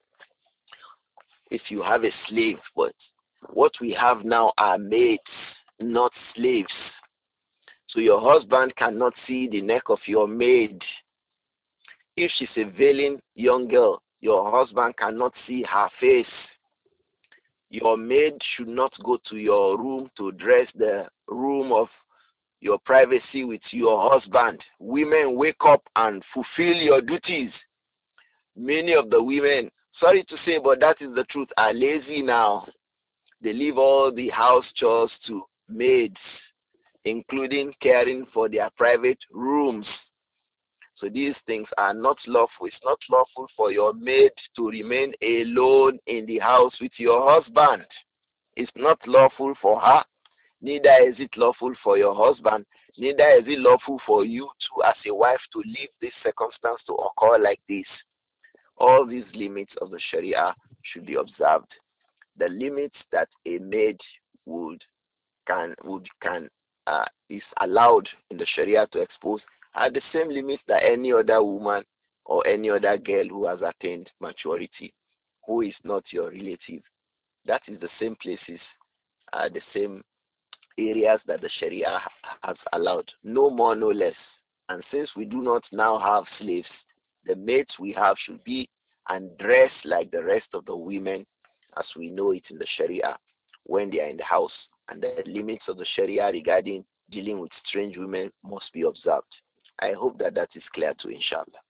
If you have a slave, but what we have now are maids, not slaves. So your husband cannot see the neck of your maid. If she's a veiling young girl, your husband cannot see her face. Your maid should not go to your room to dress the room of your privacy with your husband. Women, wake up and fulfill your duties. Many of the women, sorry to say, but that is the truth, are lazy now. They leave all the house chores to maids, including caring for their private rooms. So these things are not lawful. It's not lawful for your maid to remain alone in the house with your husband. It's not lawful for her. Neither is it lawful for your husband. Neither is it lawful for you too as a wife to leave this circumstance to occur like this. All these limits of the Sharia should be observed. The limits that a maid would can would can uh, is allowed in the Sharia to expose are the same limits that any other woman or any other girl who has attained maturity, who is not your relative. That is the same places, uh, the same areas that the Sharia has allowed. No more, no less. And since we do not now have slaves, the maids we have should be and dress like the rest of the women as we know it in the Sharia when they are in the house. And the limits of the Sharia regarding dealing with strange women must be observed. I hope that that is clear too, inshallah.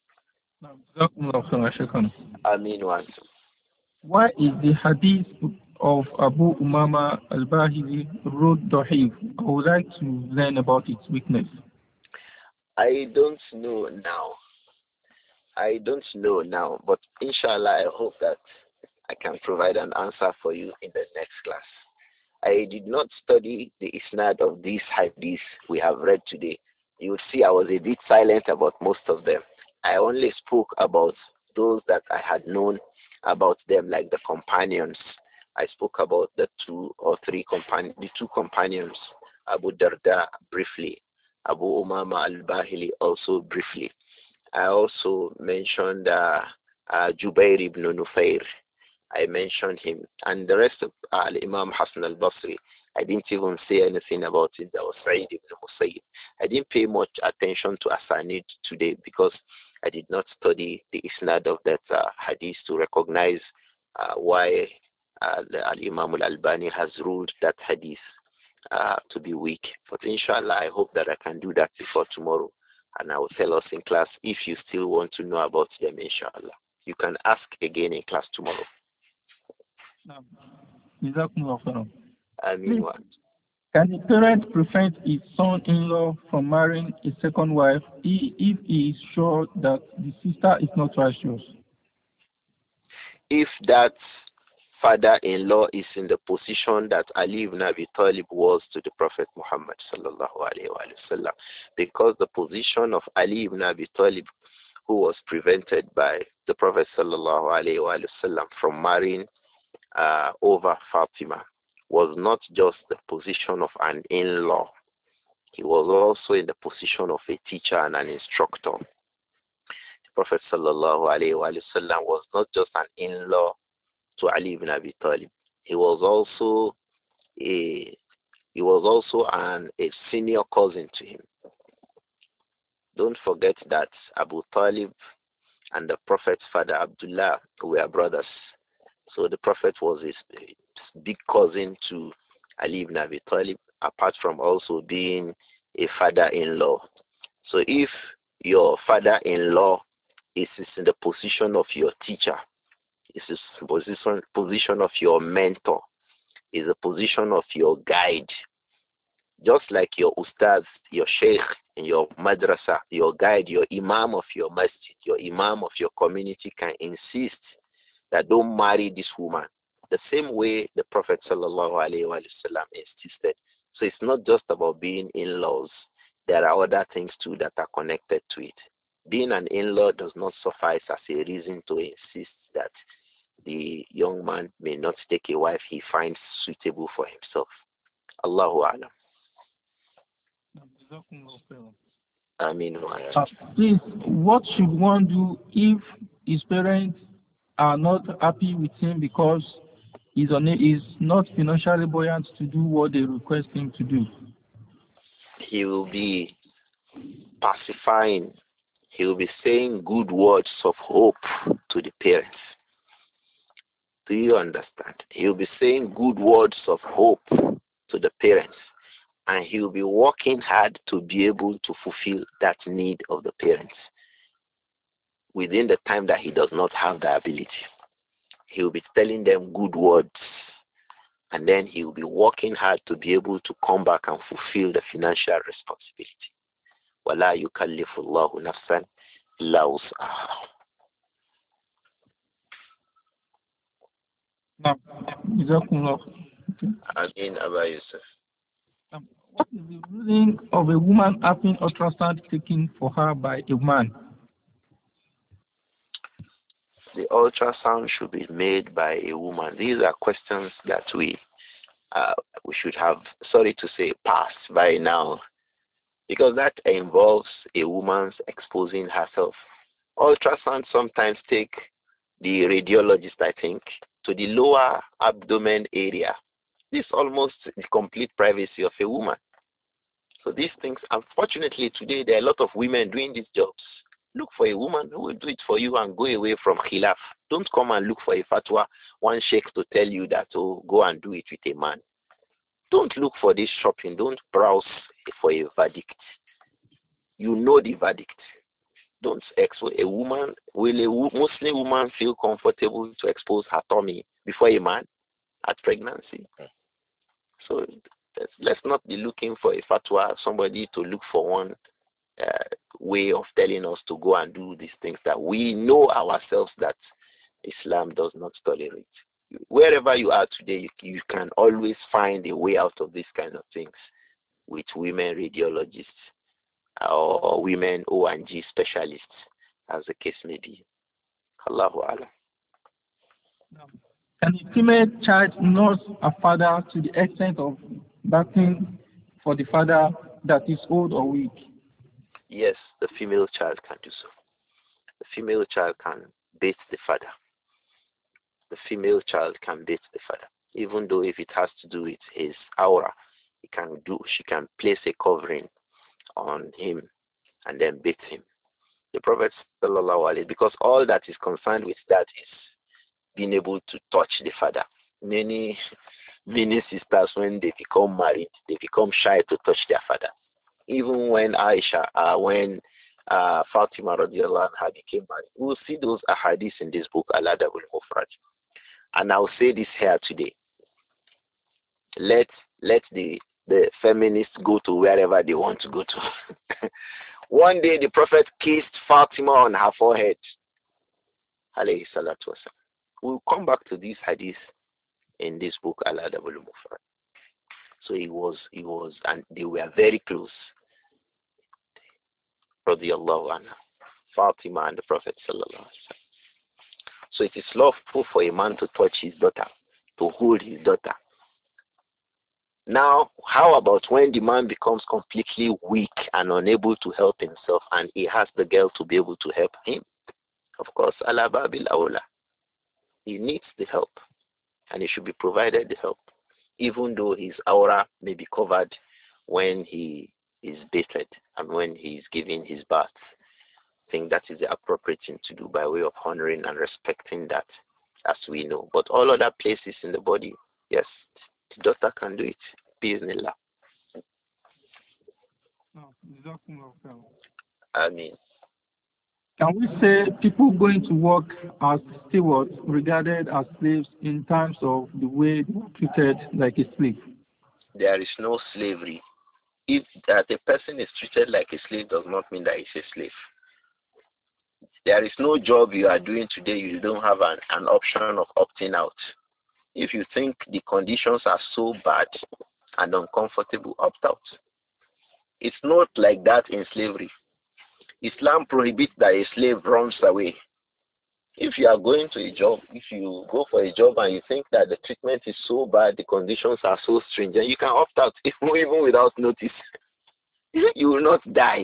I mean once. Why is the hadith of Abu Umama al-Bahili road da'if? I would like to learn about its weakness. I don't know now. I don't know now, but inshallah I hope that I can provide an answer for you in the next class. I did not study the isnad of these hadiths we have read today. You will see I was a bit silent about most of them. I only spoke about those that I had known about them, like the companions. I spoke about the two or three companions, the two companions, Abu Darda briefly, Abu Umama al-Bahili also briefly. I also mentioned uh, uh, Jubair ibn Nufair. I mentioned him. And the rest of uh, Imam Hassan al-Basri, I didn't even say anything about it. That was Sa'id ibn Musayyib. I didn't pay much attention to Asanid today because I did not study the isnad of that uh, hadith to recognize uh, why uh, the Imam al-Albani has ruled that hadith uh, to be weak. But inshallah, I hope that I can do that before tomorrow. And I will tell us in class if you still want to know about them, inshallah. You can ask again in class tomorrow. I mean what? Can a parent prevent his son-in-law from marrying a second wife if he is sure that the sister is not righteous? If that father-in-law is in the position that Ali ibn Abi Talib was to the Prophet Muhammad sallallahu alaihi wasallam, because the position of Ali ibn Abi Talib, who was prevented by the Prophet sallallahu alaihi wasallam from marrying uh, over Fatima, was not just the position of an in-law. He was also in the position of a teacher and an instructor. The Prophet sallallahu alaihi wasallam was not just an in-law to Ali ibn Abi Talib. He was also a he was also an a senior cousin to him. Don't forget that Abu Talib and the Prophet's father Abdullah were brothers. So the Prophet was his big cousin to Ali ibn Abi Talib, apart from also being a father-in-law. So if your father-in-law is in the position of your teacher, is the position, position of your mentor, is the position of your guide, just like your ustaz, your sheikh in your madrasa, your guide, your imam of your masjid, your imam of your community can insist that don't marry this woman. The same way the Prophet sallallahu alaihi wasallam insisted. So it's not just about being in-laws. There are other things too that are connected to it. Being an in-law does not suffice as a reason to insist that the young man may not take a wife he finds suitable for himself. Allahu A'lam. I mean, Uh, please, what should one do if his parents are not happy with him because he's, on, he's not financially buoyant to do what they request him to do? he will be pacifying. He will be saying good words of hope to the parents. Do you understand? He will be saying good words of hope to the parents. And he will be working hard to be able to fulfill that need of the parents within the time that he does not have the ability. He will be telling them good words. And then he will be working hard to be able to come back and fulfill the financial responsibility. وَلَا يُكَلِّفُ اللَّهُ نَفْسًا إِلَّا وُسْعَهَا. Now, Jazakumullah. Okay. Again, Abba Yusuf. Um, what is the ruling of a woman having ultrasound taken for her by a man? The ultrasound should be made by a woman. These are questions that we uh, we should have, sorry to say, passed by now, because that involves a woman's exposing herself. Ultrasound sometimes take the radiologist, I think, to the lower abdomen area. This is almost the complete privacy of a woman. So these things, unfortunately, today there are a lot of women doing these jobs. Look for a woman who will do it for you and go away from khilaf. Don't come and look for a fatwa, one sheikh to tell you that, oh, go and do it with a man. Don't look for this shopping. Don't browse for a verdict. You know the verdict. Don't expose a woman. Will a Muslim woman feel comfortable to expose her tummy before a man at pregnancy? So let's, let's not be looking for a fatwa, somebody to look for one uh, way of telling us to go and do these things that we know ourselves that Islam does not tolerate. Wherever you are today, you, you can always find a way out of these kind of things with women radiologists or women O and G specialists, as the case may be. Allahu Alam. Can a female child nurse a father to the extent of bathing for the father that is old or weak? Yes, the female child can do so. The female child can bathe the father. The female child can bathe the father. Even though if it has to do with his aura, he can do, she can place a covering on him and then bathe him. The Prophet sallallahu alaihi, because all that is concerned with that is being able to touch the father. Many, many sisters, when they become married, they become shy to touch their father. Even when Aisha, uh, when uh, Fatima radiallahu anha became married, we'll see those ahadith in this book, Al-Adab al-Mufrad. And I'll say this here today. Let let the the feminists go to wherever they want to go to. One day the Prophet kissed Fatima on her forehead. Alayhi salatu wasalam. We'll come back to this hadith in this book, Al-Adab al-Mufrad. So he was, he was, and they were very close. Radiallahu anha. Fatima and the Prophet sallallahu alaihi wasallam. So it is lawful for a man to touch his daughter, to hold his daughter. Now, how about when the man becomes completely weak and unable to help himself and he has the girl to be able to help him? Of course, ala babil awla. He needs the help and he should be provided the help, even though his aura may be covered when he is bathed and when he is giving his bath. I think that is the appropriate thing to do by way of honoring and respecting that, as we know. But all other places in the body, yes, the daughter can do it. Bismillah. I mean, can we say people going to work as stewards regarded as slaves in terms of the way they are treated like a slave? There is no slavery. If that a person is treated like a slave does not mean that he's a slave. There is no job you are doing today, you don't have an, an option of opting out. If you think the conditions are so bad and uncomfortable, opt out. It's not like that in slavery. Islam prohibits that a slave runs away. If you are going to a job, if you go for a job and you think that the treatment is so bad, the conditions are so strange, then you can opt out even without notice. You will not die.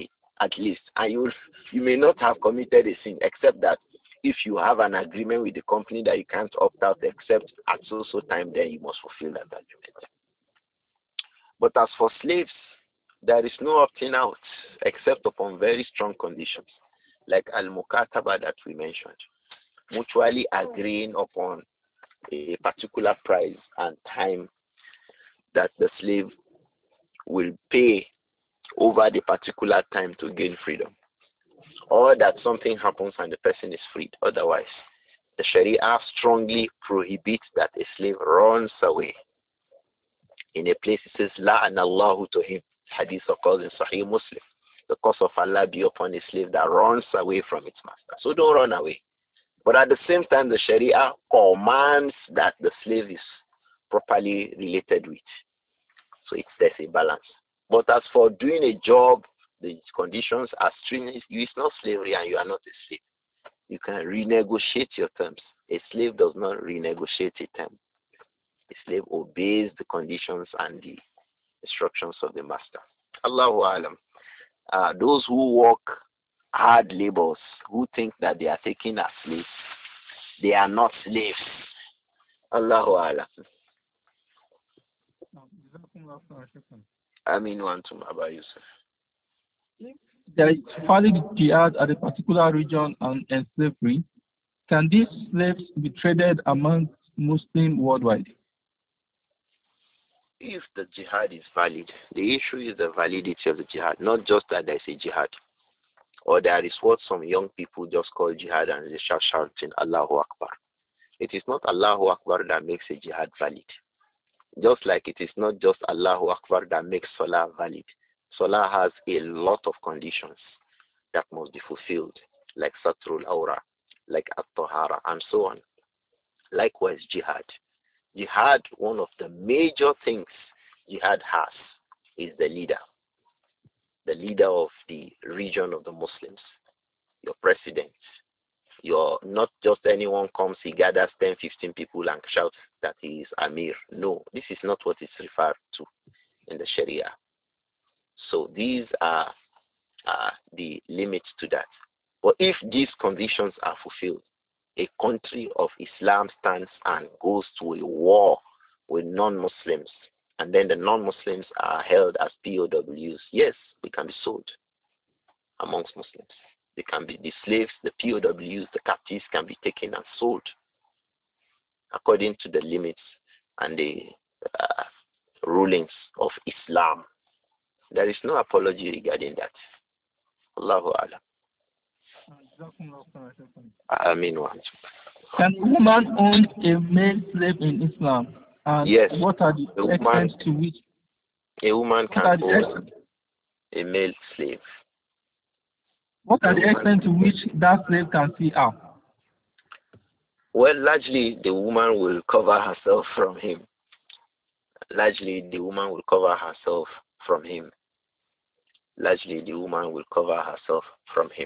at least. And you, you may not have committed a sin, except that if you have an agreement with the company that you can't opt out except at so-so time, then you must fulfill that agreement. But as for slaves, there is no opting out except upon very strong conditions, like al-mukataba that we mentioned, mutually agreeing upon a particular price and time that the slave will pay over the particular time to gain freedom, or that something happens and the person is freed. Otherwise, the Sharia strongly prohibits that a slave runs away. In a place it says, La'anallahu to him. Hadith occurs in Sahih Muslim. The curse of Allah be upon a slave that runs away from its master. So don't run away. But at the same time, the Sharia commands that the slave is properly related with. So it's, there's a balance. But as for doing a job, the conditions are stringent. It's not slavery and you are not a slave. You can renegotiate your terms. A slave does not renegotiate a term. A slave obeys the conditions and the instructions of the master. Allahu Alam. Uh, those who work hard labors, who think that they are taken as slaves, they are not slaves. Allahu Alam. I mean, one to Abba Yusuf. There is valid jihad at a particular region and, and slavery. Can these slaves be traded among Muslims worldwide? If the jihad is valid, the issue is the validity of the jihad, not just that there is a jihad. Or there is what some young people just call jihad and they start shouting Allahu Akbar. It is not Allahu Akbar that makes a jihad valid. Just like it is not just Allahu Akbar that makes Salah valid. Salah has a lot of conditions that must be fulfilled, like Satrul Awra, like At-Tahara, and so on. Likewise, jihad. Jihad, one of the major things jihad has is the leader. The leader of the region of the Muslims, your president. Your, not just anyone comes, he gathers ten, fifteen people and shouts that he is Amir. No, this is not what it's referred to in the Sharia. So these are uh, the limits to that. But if these conditions are fulfilled, a country of Islam stands and goes to a war with non-Muslims, and then the non-Muslims are held as P O Ws, yes, we can be sold amongst Muslims. They can be the slaves, the P O Ws, the captives can be taken and sold according to the limits and the uh, rulings of Islam. There is no apology regarding that. Allahu Alam. I mean what? Can a woman own a male slave in Islam? And yes. What are the a extent woman, to which a woman can own a male slave? What are the extent to which that slave can see out? Well, largely the woman will cover herself from him. Largely the woman will cover herself from him. Largely the woman will cover herself from him.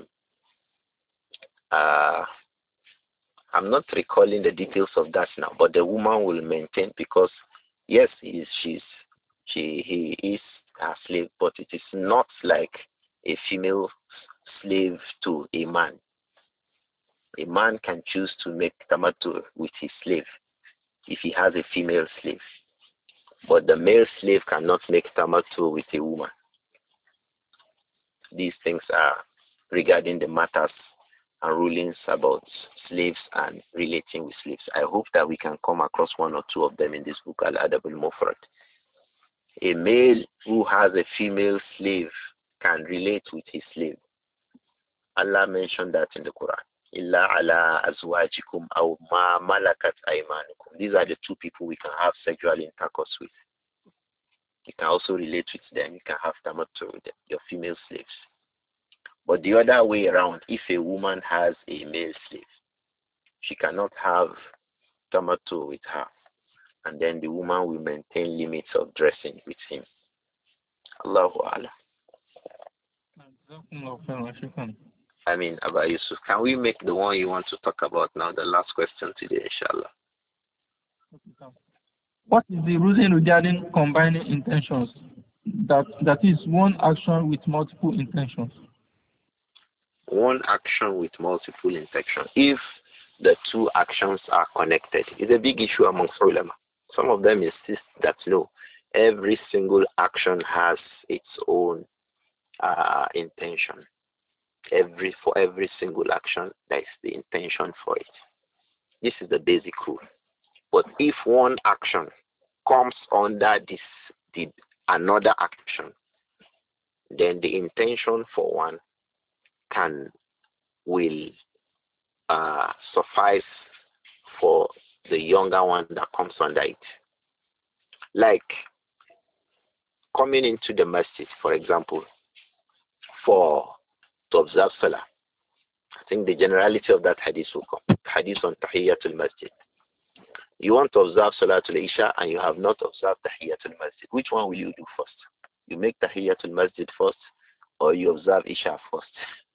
Uh, I'm not recalling the details of that now, but the woman will maintain, because yes, he is, she's, she, he is a slave, but it is not like a female slave to a man. A man can choose to make tamattu with his slave if he has a female slave, but the male slave cannot make tamattu with a woman. These things are regarding the matters and rulings about slaves and relating with slaves. I hope that we can come across one or two of them in this book, Al-Adab al-Mufrad. A male who has a female slave can relate with his slave. Allah mentioned that in the Quran. Illa ala azwajikum aw ma malakat aymanukum. These are the two people we can have sexual intercourse with. You can also relate with them. You can have tamattu with them, your female slaves. But the other way around, if a woman has a male slave, she cannot have tamattu with her. And then the woman will maintain limits of dressing with him. Allahu Allah. I mean, Abba Yusuf, can we make the one you want to talk about now the last question today, inshallah? What is the ruling regarding combining intentions? That that is one action with multiple intentions. one action with multiple intentions, if the two actions are connected, is a big issue amongst ulama. Some of them insist that no, every single action has its own uh, intention. Every for every single action, there is the intention for it. This is the basic rule. But if one action comes under this the another action, then the intention for one can will uh, suffice for the younger one that comes under it. Like coming into the masjid, for example, for to observe salah. I think the generality of that hadith will come. Hadith on Tahiyyatul Masjid. You want to observe Salatul Isha and you have not observed Tahiyyatul Masjid. Which one will you do first? You make Tahiyyatul Masjid first or you observe Isha first?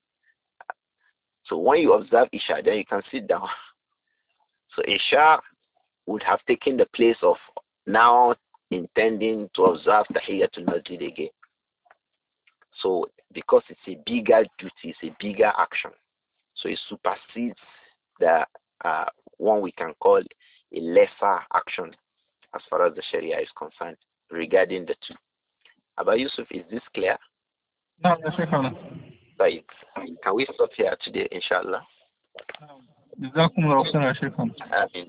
So when you observe Isha, then you can sit down. So Isha would have taken the place of now intending to observe Tahiyyatul Masjid again. So because it's a bigger duty, it's a bigger action. So it supersedes the uh, one we can call a lesser action as far as the Sharia is concerned regarding the two. Abba Yusuf, is this clear? No, no, Sheikh. Right. Can we stop here today, inshallah? جزاكم الله خيرا يا شيخ. آمين.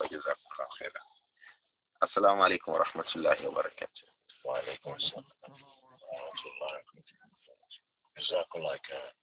السلام عليكم ورحمة الله وبركاته. وعليكم السلام ورحمة الله وبركاته. جزاكم الله خيرا.